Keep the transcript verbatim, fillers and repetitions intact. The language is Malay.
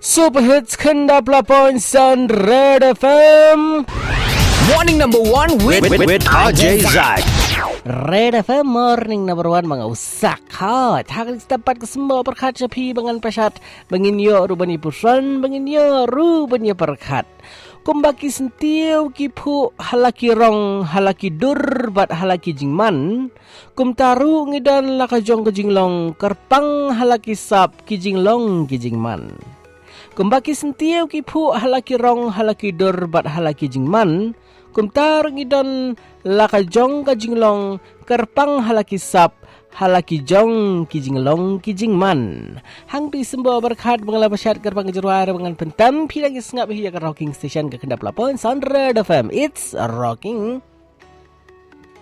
Super Hits Kendap lapan Red F M. Morning number one with, with, with, with R J Zak. Red F M morning number one mga usak ha. Taklik dapat ke semua perkat capi bangan pasat. Bangin yo rubani pusan, bangin yo rubani perkat. Kumbaki sentiu kipu halaki rong halaki dur bat halaki jingman. Kum taru ngidan laka jong ke jinglong kerpang halaki sap ki jinglong ki jingman. Kumbaki sentiu kipu halaki rong halaki dur bat halaki jingman. Kum tar ngidan laka jong ke jinglong kerpang halaki sap halaki jong ki jinglong ki jingman. Hang di semua berkat mengala pasyat kerpang jeruara dengan pentam pilang sengap hiya ke rocking station ke kendap lapon Red F M. It's rocking.